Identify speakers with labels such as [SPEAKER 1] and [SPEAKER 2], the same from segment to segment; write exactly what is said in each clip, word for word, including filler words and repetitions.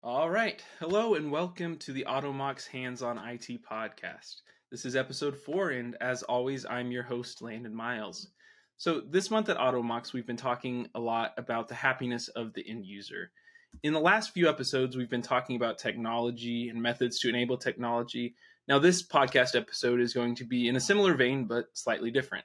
[SPEAKER 1] All right. Hello and welcome to the Automox Hands-on I T podcast. This is episode four, and as always, I'm your host, Landon Miles. So this month at Automox, we've been talking a lot about the happiness of the end user. In the last few episodes, we've been talking about technology and methods to enable technology. Now, this podcast episode is going to be in a similar vein, but slightly different.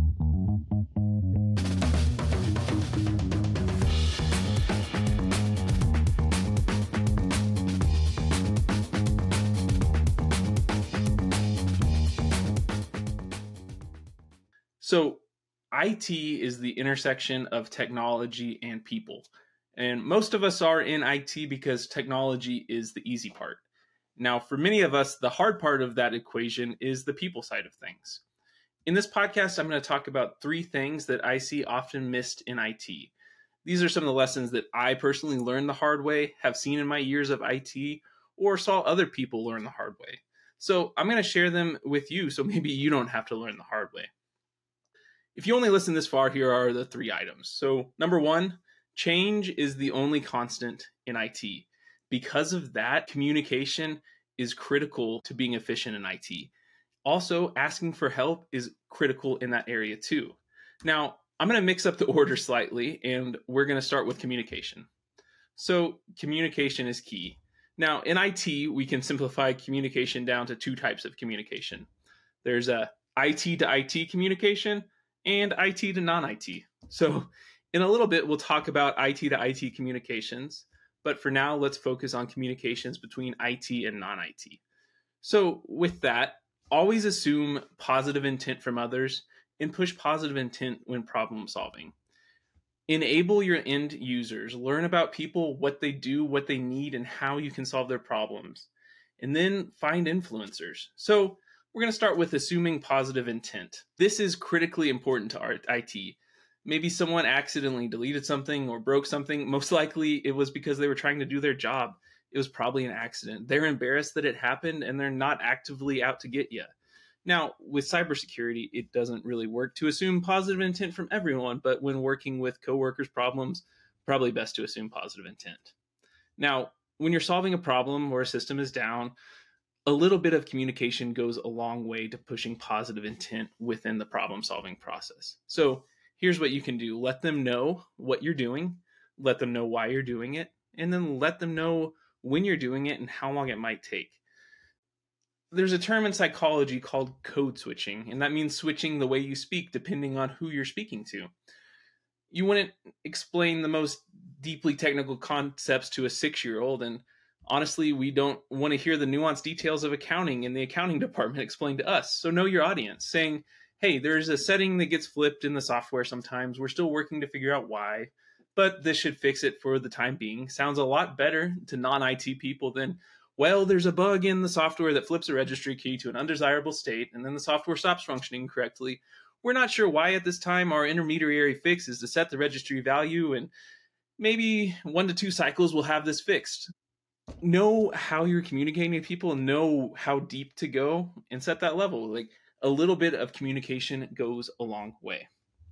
[SPEAKER 1] So I T is the intersection of technology and people. And most of us are in I T because technology is the easy part. Now, for many of us, the hard part of that equation is the people side of things. In this podcast, I'm going to talk about three things that I see often missed in I T. These are some of the lessons that I personally learned the hard way, have seen in my years of I T, or saw other people learn the hard way. So I'm going to share them with you so maybe you don't have to learn the hard way. If you only listen this far, here are the three items. So number one, change is the only constant in I T. Because of that, communication is critical to being efficient in I T. Also, asking for help is critical in that area too. Now, I'm going to mix up the order slightly, and we're going to start with communication. So communication is key. Now, in I T, we can simplify communication down to two types of communication. There's a I T to I T communication, and I T to non-I T. So in a little bit, we'll talk about I T to I T communications, but for now, let's focus on communications between I T and non-I T. So with that, always assume positive intent from others and push positive intent when problem solving. Enable your end users, learn about people, what they do, what they need, and how you can solve their problems. And then find influencers. So we're going to start with assuming positive intent. This is critically important to our I T. Maybe someone accidentally deleted something or broke something. Most likely it was because they were trying to do their job. It was probably an accident. They're embarrassed that it happened and they're not actively out to get you. Now, with cybersecurity, it doesn't really work to assume positive intent from everyone, but when working with coworkers' problems, probably best to assume positive intent. Now, when you're solving a problem or a system is down, a little bit of communication goes a long way to pushing positive intent within the problem-solving process. So here's what you can do. Let them know what you're doing, let them know why you're doing it, and then let them know when you're doing it and how long it might take. There's a term in psychology called code switching, and that means switching the way you speak depending on who you're speaking to. You wouldn't explain the most deeply technical concepts to a six-year-old, and honestly, we don't want to hear the nuanced details of accounting in the accounting department explained to us. So know your audience, saying, hey, there's a setting that gets flipped in the software sometimes. We're still working to figure out why, but this should fix it for the time being. Sounds a lot better to non-I T people than, well, there's a bug in the software that flips a registry key to an undesirable state, and then the software stops functioning correctly. We're not sure why at this time. Our intermediary fix is to set the registry value, and maybe one to two cycles will have this fixed. Know how you're communicating to people, know how deep to go, and set that level. Like a little bit of communication goes a long way.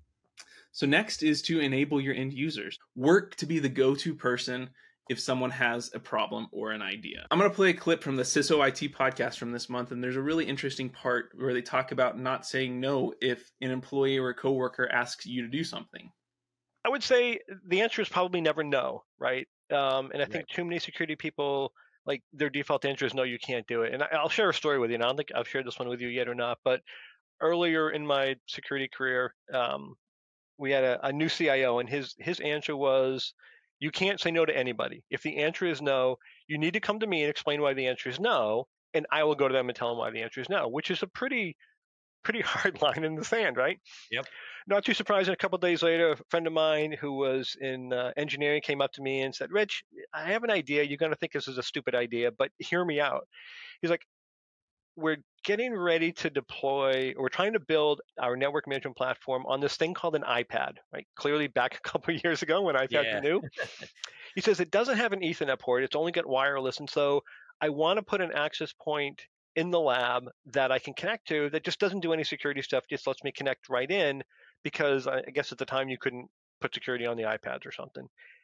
[SPEAKER 1] So next is to enable your end users. Work to be the go-to person if someone has a problem or an idea. I'm going to play a clip from the C I S O I T podcast from this month, and there's a really interesting part where they talk about not saying no if an employee or a coworker asks you to do something.
[SPEAKER 2] I would say the answer is probably never no, right? Um, and I think
[SPEAKER 1] Right.
[SPEAKER 2] too many security people, like their default answer is no, you can't do it. And I, I'll share a story with you. And I don't think I've shared this one with you yet or not, but earlier in my security career, um, we had a, a new C I O, and his his answer was, you can't say no to anybody. If the answer is no, you need to come to me and explain why the answer is no, and I will go to them and tell them why the answer is no, which is a pretty pretty hard line in the sand, right?
[SPEAKER 1] Yep.
[SPEAKER 2] Not too surprising, a couple of days later, a friend of mine who was in uh, engineering came up to me and said, Rich, I have an idea. You're going to think this is a stupid idea, but hear me out. He's like, we're getting ready to deploy, or we're trying to build our network management platform on this thing called an iPad, right? Clearly back a couple of years ago when iPads
[SPEAKER 1] Yeah.
[SPEAKER 2] were new. He says it doesn't have an Ethernet port. It's only got wireless. And so I want to put an access point in the lab that I can connect to that just doesn't do any security stuff, just lets me connect right in, because I guess at the time you couldn't put security on the iPads or something.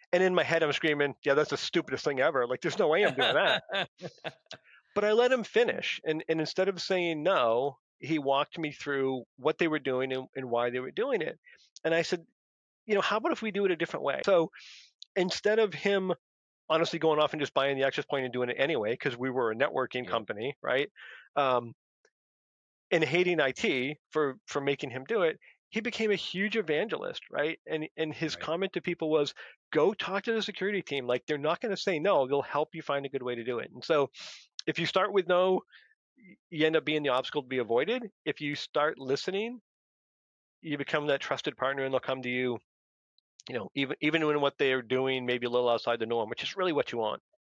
[SPEAKER 2] And in my head, I'm screaming, yeah, that's the stupidest thing ever. Like, there's no way I'm doing that. But I let him finish. And, and instead of saying no, he walked me through what they were doing and, and why they were doing it. And I said, you know, how about if we do it a different way? So instead of him honestly going off and just buying the access point and doing it anyway, because we were a networking
[SPEAKER 3] Yeah.
[SPEAKER 2] company, right? Um, and hating I T for for making him do it, he became a huge evangelist, right? And and his
[SPEAKER 3] Right.
[SPEAKER 2] comment to people was, "Go talk to the security team. Like, they're not going to say no. They'll help you find a good way to do it." And so, if you start with no, you end up being the obstacle to be avoided. If you start listening, you become that trusted partner, and they'll come to you. You know, even even when what they're doing maybe a little outside the norm, which is really what you want.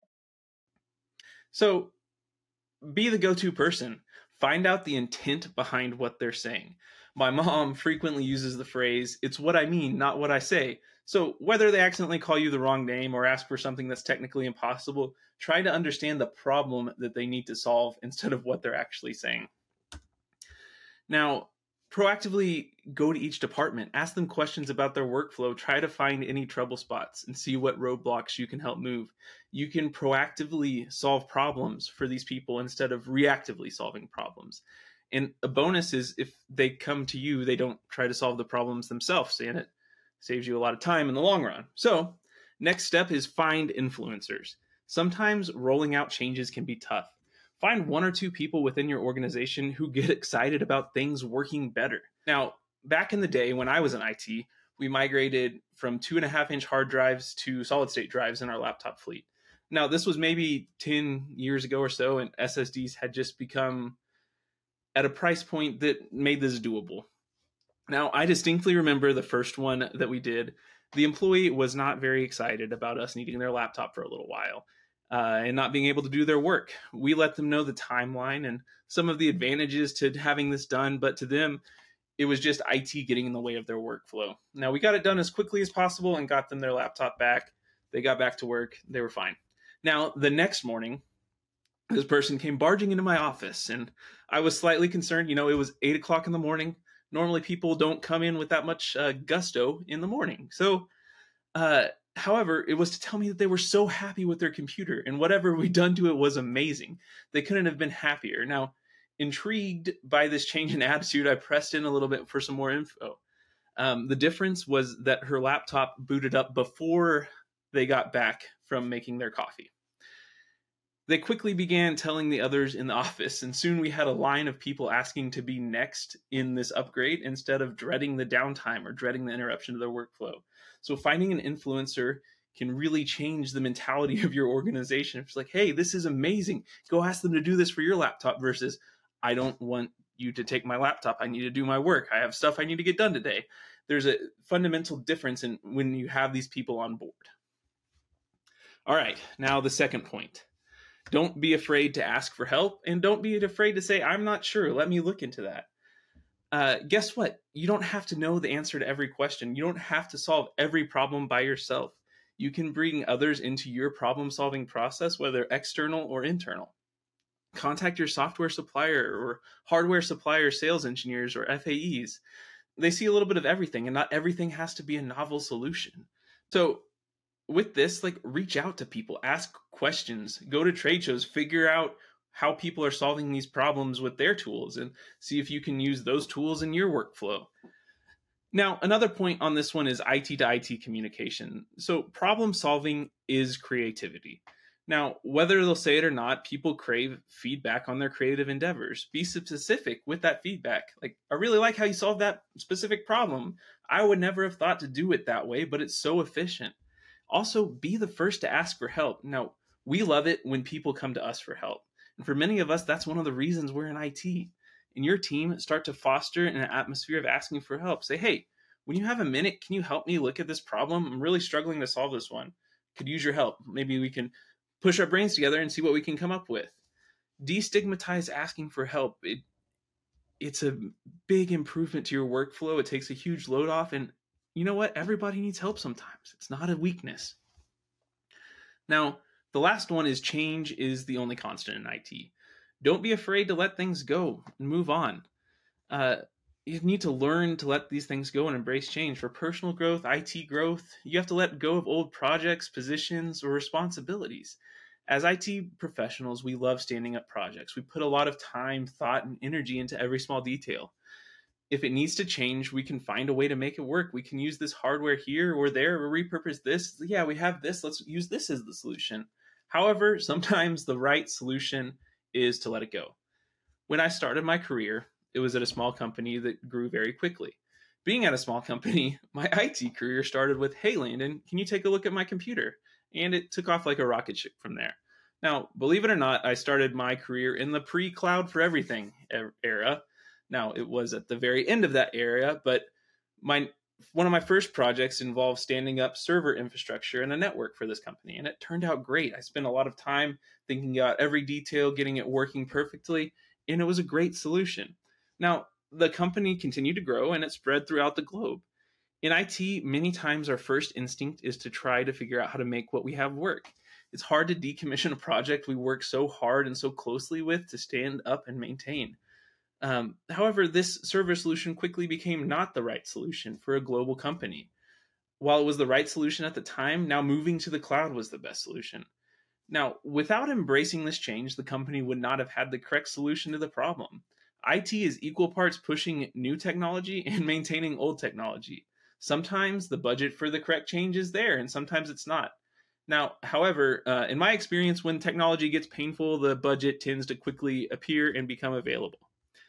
[SPEAKER 1] So be the go-to person. Find out the intent behind what they're saying. My mom frequently uses the phrase, "It's what I mean, not what I say." So whether they accidentally call you the wrong name or ask for something that's technically impossible, try to understand the problem that they need to solve instead of what they're actually saying. Now, proactively go to each department, ask them questions about their workflow, try to find any trouble spots and see what roadblocks you can help move. You can proactively solve problems for these people instead of reactively solving problems. And a bonus is if they come to you, they don't try to solve the problems themselves, and it saves you a lot of time in the long run. So, next step is find influencers. Sometimes rolling out changes can be tough. Find one or two people within your organization who get excited about things working better. Now, back in the day when I was in I T, we migrated from two and a half inch hard drives to solid state drives in our laptop fleet. Now, this was maybe ten years ago or so, and S S Ds had just become at a price point that made this doable. Now, I distinctly remember the first one that we did. The employee was not very excited about us needing their laptop for a little while. Uh, and not being able to do their work. We let them know the timeline and some of the advantages to having this done, but to them, it was just I T getting in the way of their workflow. Now, we got it done as quickly as possible and got them their laptop back. They got back to work. They were fine. Now, the next morning, this person came barging into my office, and I was slightly concerned. You know, it was eight o'clock in the morning. Normally, people don't come in with that much uh, gusto in the morning. So, uh, However, it was to tell me that they were so happy with their computer and whatever we'd done to it was amazing. They couldn't have been happier. Now, intrigued by this change in attitude, I pressed in a little bit for some more info. Um, the difference was that her laptop booted up before they got back from making their coffee. They quickly began telling the others in the office, and soon we had a line of people asking to be next in this upgrade instead of dreading the downtime or dreading the interruption to their workflow. So finding an influencer can really change the mentality of your organization. It's like, hey, this is amazing. Go ask them to do this for your laptop versus, I don't want you to take my laptop. I need to do my work. I have stuff I need to get done today. There's a fundamental difference in when you have these people on board. All right, now the second point. Don't be afraid to ask for help, and don't be afraid to say, I'm not sure. Let me look into that. Uh, guess what? You don't have to know the answer to every question. You don't have to solve every problem by yourself. You can bring others into your problem-solving process, whether external or internal. Contact your software supplier or hardware supplier sales engineers or F A Es. They see a little bit of everything, and not everything has to be a novel solution. So with this, like, reach out to people, ask questions, go to trade shows, figure out how people are solving these problems with their tools and see if you can use those tools in your workflow. Now, another point on this one is I T to I T communication. So problem solving is creativity. Now, whether they'll say it or not, people crave feedback on their creative endeavors. Be specific with that feedback. Like, I really like how you solved that specific problem. I would never have thought to do it that way, but it's so efficient. Also, be the first to ask for help. Now, we love it when people come to us for help. And for many of us, that's one of the reasons we're in I T. In your team, start to foster an atmosphere of asking for help. Say, hey, when you have a minute, can you help me look at this problem? I'm really struggling to solve this one. Could use your help. Maybe we can push our brains together and see what we can come up with. Destigmatize asking for help. It, it's a big improvement to your workflow. It takes a huge load off. And you know what? Everybody needs help sometimes. It's not a weakness. Now, the last one is change is the only constant in I T. Don't be afraid to let things go and move on. Uh, you need to learn to let these things go and embrace change. For personal growth, I T growth, you have to let go of old projects, positions, or responsibilities. As I T professionals, we love standing up projects. We put a lot of time, thought, and energy into every small detail. If it needs to change, we can find a way to make it work. We can use this hardware here or there, or repurpose this. Yeah, we have this. Let's use this as the solution. However, sometimes the right solution is to let it go. When I started my career, it was at a small company that grew very quickly. Being at a small company, my I T career started with, "Hey, Landon, can you take a look at my computer?" And it took off like a rocket ship from there. Now, believe it or not, I started my career in the pre-cloud for everything era. Now, it was at the very end of that era, but my one of my first projects involved standing up server infrastructure and a network for this company, and it turned out great. I spent a lot of time thinking about every detail, getting it working perfectly, and it was a great solution. Now, the company continued to grow and it spread throughout the globe. In I T, many times our first instinct is to try to figure out how to make what we have work. It's hard to decommission a project we work so hard and so closely with to stand up and maintain. Um, however, this server solution quickly became not the right solution for a global company. While it was the right solution at the time, now moving to the cloud was the best solution. Now, without embracing this change, the company would not have had the correct solution to the problem. I T is equal parts pushing new technology and maintaining old technology. Sometimes the budget for the correct change is there, and sometimes it's not. Now, however, uh, in my experience, when technology gets painful, the budget tends to quickly appear and become available.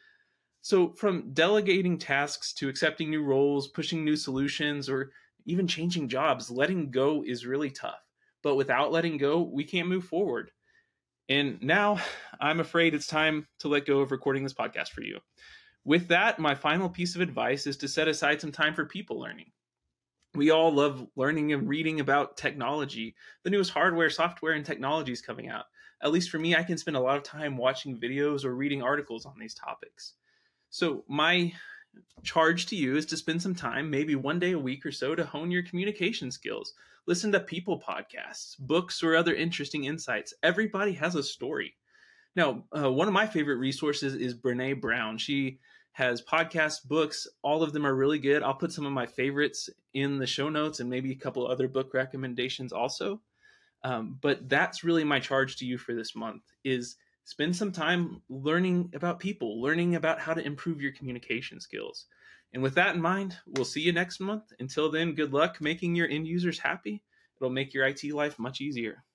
[SPEAKER 1] So, from delegating tasks to accepting new roles, pushing new solutions, or even changing jobs, letting go is really tough. But without letting go, we can't move forward. And now I'm afraid it's time to let go of recording this podcast for you. With that, my final piece of advice is to set aside some time for people learning. We all love learning and reading about technology, the newest hardware, software, and technologies coming out. At least for me, I can spend a lot of time watching videos or reading articles on these topics. So my charge to you is to spend some time, maybe one day a week or so, to hone your communication skills. Listen to people podcasts, books, or other interesting insights. Everybody has a story. Now, uh, one of my favorite resources is Brene Brown. She has podcasts, books. All of them are really good. I'll put some of my favorites in the show notes and maybe a couple other book recommendations also. Um, but that's really my charge to you for this month is spend some time learning about people, learning about how to improve your communication skills. And with that in mind, we'll see you next month. Until then, good luck making your end users happy. It'll make your I T life much easier.